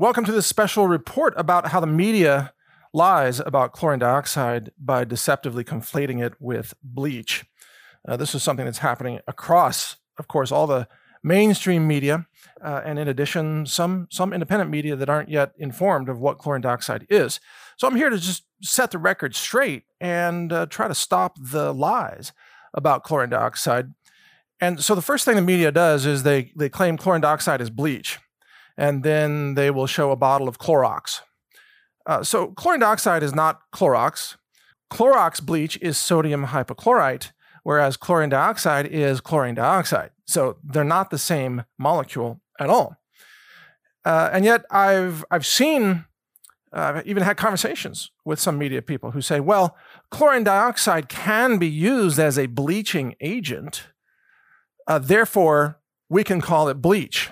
Welcome to this special report about how the media lies about chlorine dioxide by deceptively conflating it with bleach. This is something that's happening across, of course, all the mainstream media, and in addition, some independent media that aren't yet informed of what chlorine dioxide is. So I'm here to just set the record straight and try to stop the lies about chlorine dioxide. And so the first thing the media does is they claim chlorine dioxide is bleach, and then they will show a bottle of Clorox. So chlorine dioxide is not Clorox. Clorox bleach is sodium hypochlorite, whereas chlorine dioxide is chlorine dioxide. So they're not the same molecule at all. And yet I've seen, I've even had conversations with some media people who say, well, chlorine dioxide can be used as a bleaching agent, therefore we can call it bleach.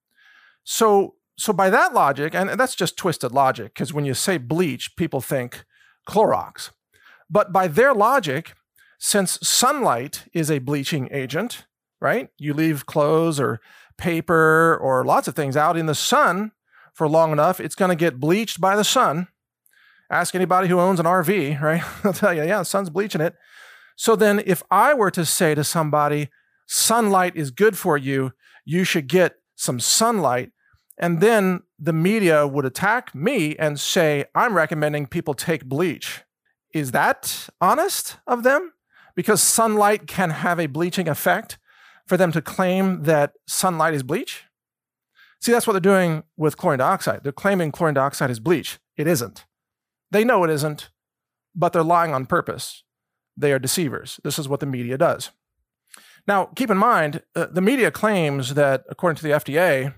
So by that logic, and that's just twisted logic, because when you say bleach, people think Clorox. But by their logic, since sunlight is a bleaching agent, right? You leave clothes or paper or lots of things out in the sun for long enough, it's going to get bleached by the sun. Ask anybody who owns an RV, right? They'll tell you, yeah, the sun's bleaching it. So then if I were to say to somebody, sunlight is good for you, you should get some sunlight, and then the media would attack me and say, I'm recommending people take bleach. Is that honest of them? Because sunlight can have a bleaching effect for them to claim that sunlight is bleach? See, that's what they're doing with chlorine dioxide. They're claiming chlorine dioxide is bleach. It isn't. They know it isn't, but they're lying on purpose. They are deceivers. This is what the media does. Now, keep in mind, the media claims that, according to the FDA,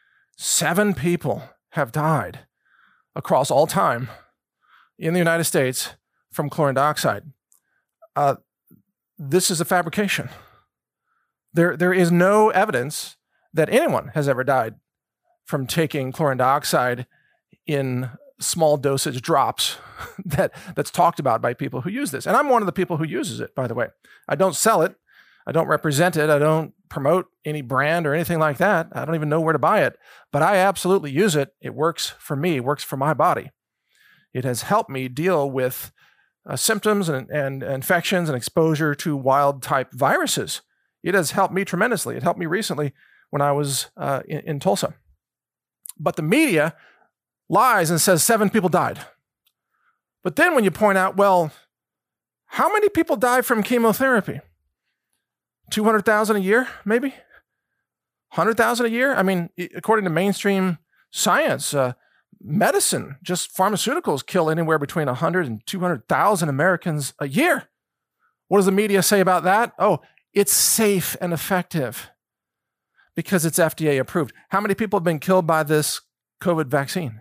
7 people have died across all time in the United States from chlorine dioxide. This is a fabrication. There is no evidence that anyone has ever died from taking chlorine dioxide in small dosage drops that's talked about by people who use this. And I'm one of the people who uses it, by the way. I don't sell it. I don't represent it. I don't promote any brand or anything like that. I don't even know where to buy it, but I absolutely use it. It works for me. It works for my body. It has helped me deal with symptoms and infections and exposure to wild type viruses. It has helped me tremendously. It helped me recently when I was in Tulsa. But the media lies and says 7 people died. But then when you point out, well, how many people die from chemotherapy? 200,000 a year, maybe? 100,000 a year? I mean, according to mainstream science, medicine, just pharmaceuticals kill anywhere between 100 and 200,000 Americans a year. What does the media say about that? Oh, it's safe and effective because it's FDA approved. How many people have been killed by this COVID vaccine?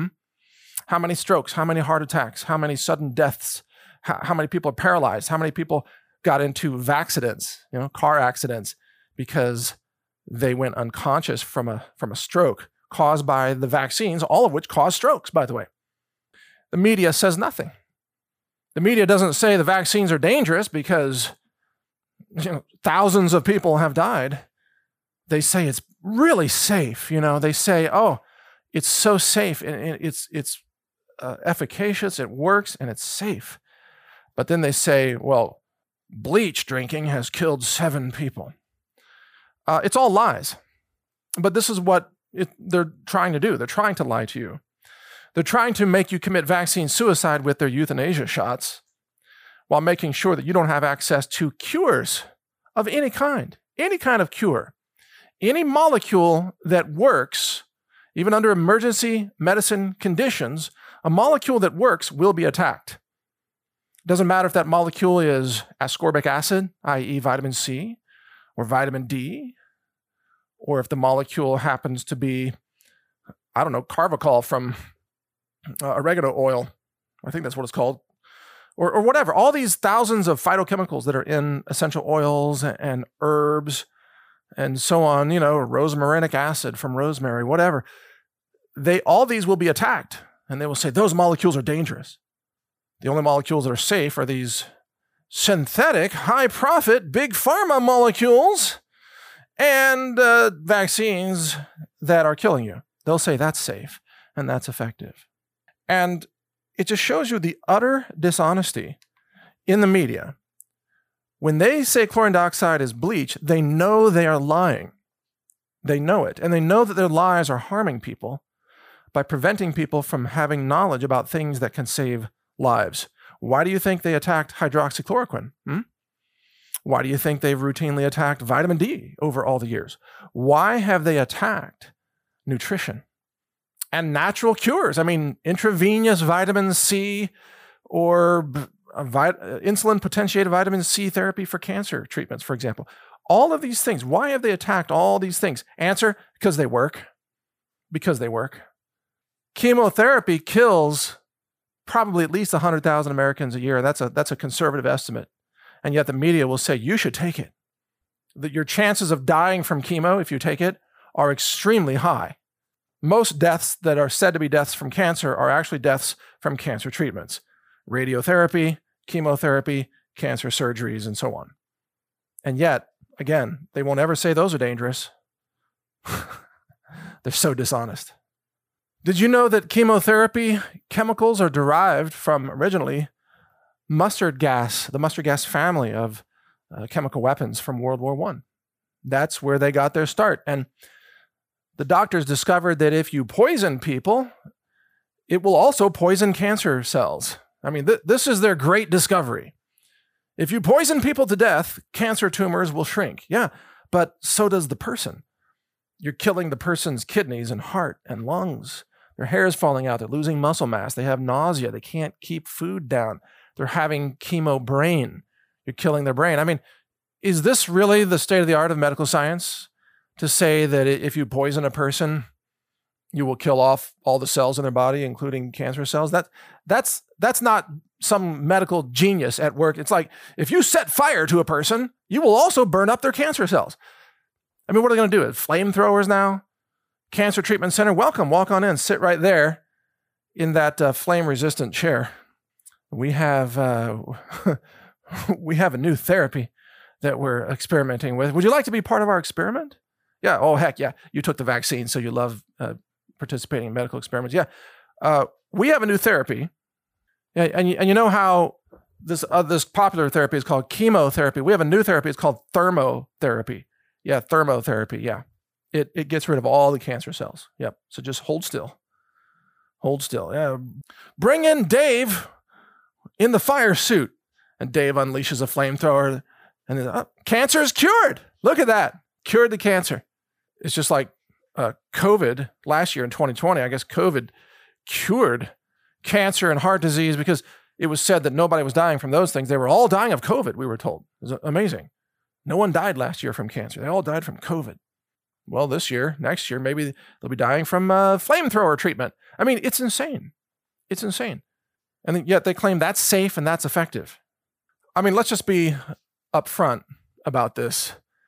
How many strokes? How many heart attacks? How many sudden deaths? How many people are paralyzed? How many people got into accidents, car accidents, because they went unconscious from a stroke caused by the vaccines, all of which cause strokes, by the way. The media says nothing. The media doesn't say the vaccines are dangerous because thousands of people have died. They say it's really safe. They say, oh, it's so safe and it's efficacious, it works, and it's safe. But then they say, well, bleach drinking has killed 7 people. It's all lies. But this is what they're trying to do. They're trying to lie to you. They're trying to make you commit vaccine suicide with their euthanasia shots while making sure that you don't have access to cures of any kind of cure. Any molecule that works, even under emergency medicine conditions, a molecule that works will be attacked. It doesn't matter if that molecule is ascorbic acid, i.e. vitamin C, or vitamin D, or if the molecule happens to be, Carvacol from oregano oil. I think that's what it's called. Or whatever. All these thousands of phytochemicals that are in essential oils and herbs and so on, rosmarinic acid from rosemary, whatever. All these will be attacked, and they will say, those molecules are dangerous. The only molecules that are safe are these synthetic, high-profit, big pharma molecules and vaccines that are killing you. They'll say that's safe. and that's effective. And it just shows you the utter dishonesty in the media. When they say chlorine dioxide is bleach, they know they are lying. They know it. And they know that their lies are harming people by preventing people from having knowledge about things that can save lives. Why do you think they attacked hydroxychloroquine? Why do you think they've routinely attacked vitamin D over all the years? Why have they attacked nutrition and natural cures? I mean, intravenous vitamin C or insulin potentiated vitamin C therapy for cancer treatments, for example. All of these things. Why have they attacked all these things? Answer, because they work. Because they work. Chemotherapy kills probably at least 100,000 Americans a year. That's a conservative estimate. And yet the media will say, you should take it. That your chances of dying from chemo, if you take it, are extremely high. Most deaths that are said to be deaths from cancer are actually deaths from cancer treatments. Radiotherapy, chemotherapy, cancer surgeries, and so on. And yet, again, they won't ever say those are dangerous. They're so dishonest. Did you know that chemotherapy chemicals are derived from originally mustard gas, the mustard gas family of chemical weapons from World War I? That's where they got their start. And the doctors discovered that if you poison people, it will also poison cancer cells. I mean, this is their great discovery. If you poison people to death, cancer tumors will shrink. Yeah, but so does the person. You're killing the person's kidneys and heart and lungs. Their hair is falling out. They're losing muscle mass. They have nausea. They can't keep food down. They're having chemo brain. You're killing their brain. I mean, is this really the state of the art of medical science? To say that if you poison a person, you will kill off all the cells in their body, including cancer cells? That's not some medical genius at work. It's like, if you set fire to a person, you will also burn up their cancer cells. I mean, what are they going to do? Flamethrowers now? Cancer Treatment Center, welcome. Walk on in. Sit right there in that flame-resistant chair. We have we have a new therapy that we're experimenting with. Would you like to be part of our experiment? Yeah. Oh, heck yeah. You took the vaccine, so you love participating in medical experiments. Yeah. We have a new therapy. Yeah, and you know how this popular therapy is called chemotherapy. We have a new therapy. It's called thermotherapy. Yeah, thermotherapy. Yeah. It gets rid of all the cancer cells. Yep. So just hold still. Hold still. Yeah. Bring in Dave in the fire suit. And Dave unleashes a flamethrower. And then, cancer is cured. Look at that. Cured the cancer. It's just like COVID last year in 2020. I guess COVID cured cancer and heart disease because it was said that nobody was dying from those things. They were all dying of COVID, we were told. It was amazing. No one died last year from cancer. They all died from COVID. Well, this year, next year, maybe they'll be dying from flamethrower treatment. I mean, it's insane. It's insane. And yet they claim that's safe and that's effective. I mean, let's just be upfront about this.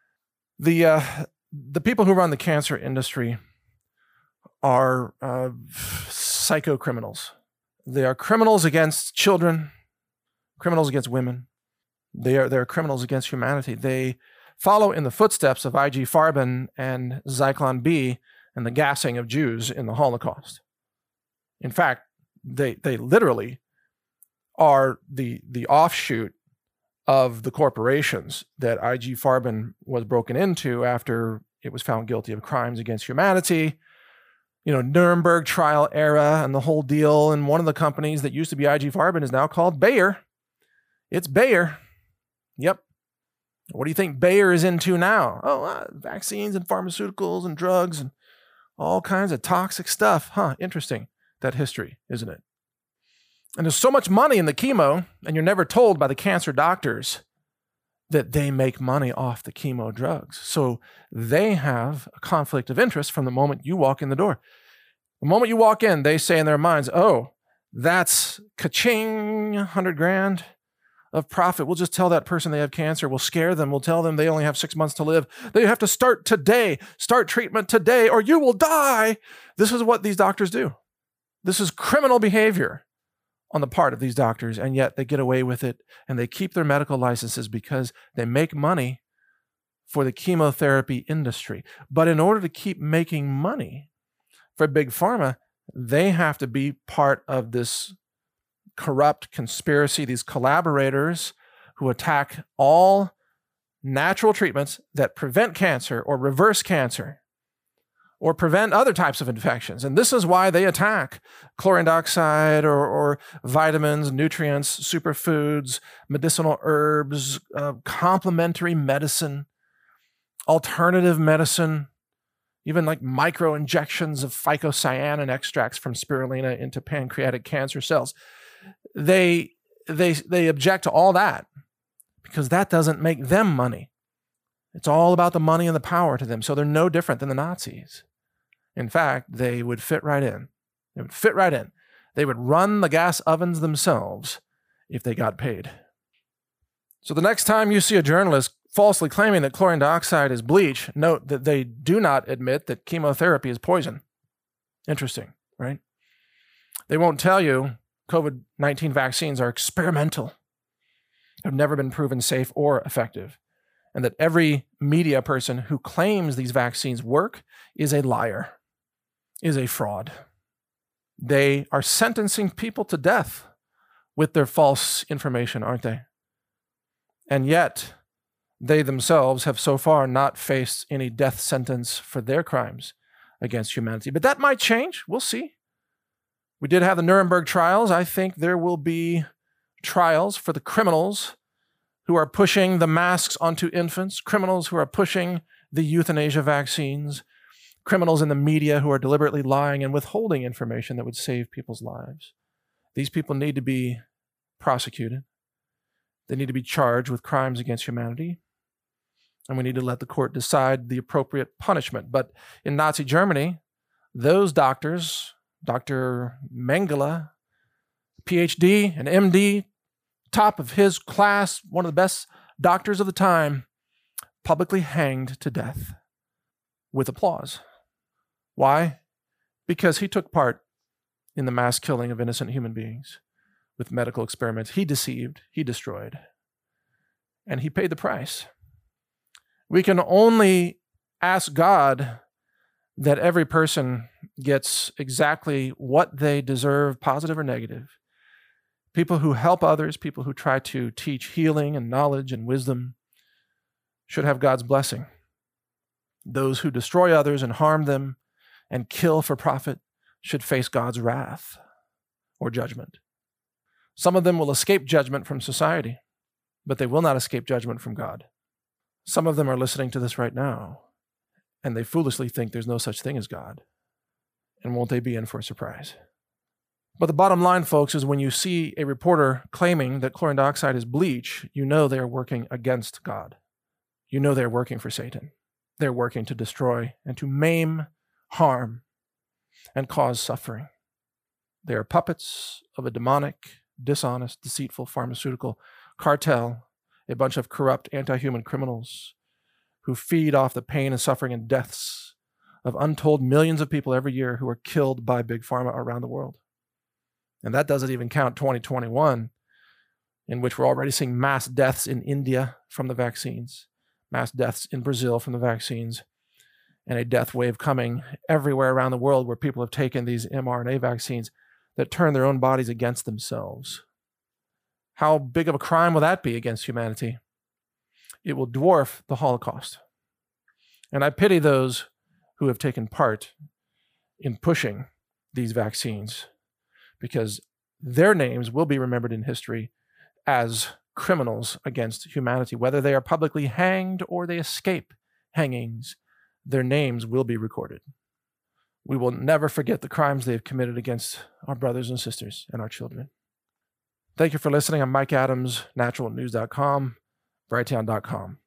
The people who run the cancer industry are psycho criminals. They are criminals against children, criminals against women. They're criminals against humanity. They follow in the footsteps of IG Farben and Zyklon B and the gassing of Jews in the Holocaust. In fact, they literally are the offshoot of the corporations that IG Farben was broken into after it was found guilty of crimes against humanity. You know, Nuremberg trial era and the whole deal. And one of the companies that used to be IG Farben is now called Bayer. It's Bayer. Yep. What do you think Bayer is into now? Oh, vaccines and pharmaceuticals and drugs and all kinds of toxic stuff. Huh, interesting, that history, isn't it? And there's so much money in the chemo, and you're never told by the cancer doctors that they make money off the chemo drugs. So they have a conflict of interest from the moment you walk in the door. The moment you walk in, they say in their minds, oh, that's ka-ching, 100 grand of profit. We'll just tell that person they have cancer. We'll scare them. We'll tell them they only have 6 months to live. They have to start today. Start treatment today, or you will die. This is what these doctors do. This is criminal behavior on the part of these doctors, and yet they get away with it, and they keep their medical licenses because they make money for the chemotherapy industry. But in order to keep making money for Big Pharma, They have to be part of this corrupt conspiracy, these collaborators who attack all natural treatments that prevent cancer or reverse cancer or prevent other types of infections. And this is why they attack chlorine dioxide or vitamins, nutrients, superfoods, medicinal herbs, complementary medicine, alternative medicine, even like micro injections of phycocyanin extracts from spirulina into pancreatic cancer cells. They object to all that because that doesn't make them money. It's all about the money and the power to them. So they're no different than the Nazis. In fact, they would fit right in. They would fit right in. They would run the gas ovens themselves if they got paid. So the next time you see a journalist falsely claiming that chlorine dioxide is bleach, note that they do not admit that chemotherapy is poison. Interesting, right? They won't tell you COVID-19 vaccines are experimental, have never been proven safe or effective, and that every media person who claims these vaccines work is a liar, is a fraud. They are sentencing people to death with their false information, aren't they? And yet, they themselves have so far not faced any death sentence for their crimes against humanity. But that might change. We'll see. We did have the Nuremberg trials. I think there will be trials for the criminals who are pushing the masks onto infants, criminals who are pushing the euthanasia vaccines, criminals in the media who are deliberately lying and withholding information that would save people's lives. These people need to be prosecuted. They need to be charged with crimes against humanity. And we need to let the court decide the appropriate punishment. But in Nazi Germany, those doctors, Dr. Mengele, PhD and MD, top of his class, one of the best doctors of the time, publicly hanged to death with applause. Why? Because he took part in the mass killing of innocent human beings with medical experiments. He deceived, he destroyed, and he paid the price. We can only ask God that every person gets exactly what they deserve, positive or negative. People who help others, people who try to teach healing and knowledge and wisdom should have God's blessing. Those who destroy others and harm them and kill for profit should face God's wrath or judgment. Some of them will escape judgment from society, but they will not escape judgment from God. Some of them are listening to this right now, and they foolishly think there's no such thing as God. And won't they be in for a surprise? But the bottom line, folks, is when you see a reporter claiming that chlorine dioxide is bleach, you know they are working against God. You know they're working for Satan. They're working to destroy and to maim, harm, and cause suffering. They are puppets of a demonic, dishonest, deceitful pharmaceutical cartel, a bunch of corrupt, anti-human criminals who feed off the pain and suffering and deaths of untold millions of people every year who are killed by Big Pharma around the world. And that doesn't even count 2021, in which we're already seeing mass deaths in India from the vaccines, mass deaths in Brazil from the vaccines, and a death wave coming everywhere around the world where people have taken these mRNA vaccines that turn their own bodies against themselves. How big of a crime will that be against humanity? It will dwarf the Holocaust. And I pity those who have taken part in pushing these vaccines, because their names will be remembered in history as criminals against humanity. Whether they are publicly hanged or they escape hangings, their names will be recorded. We will never forget the crimes they have committed against our brothers and sisters and our children. Thank you for listening. I'm Mike Adams, naturalnews.com, Brighteon.com.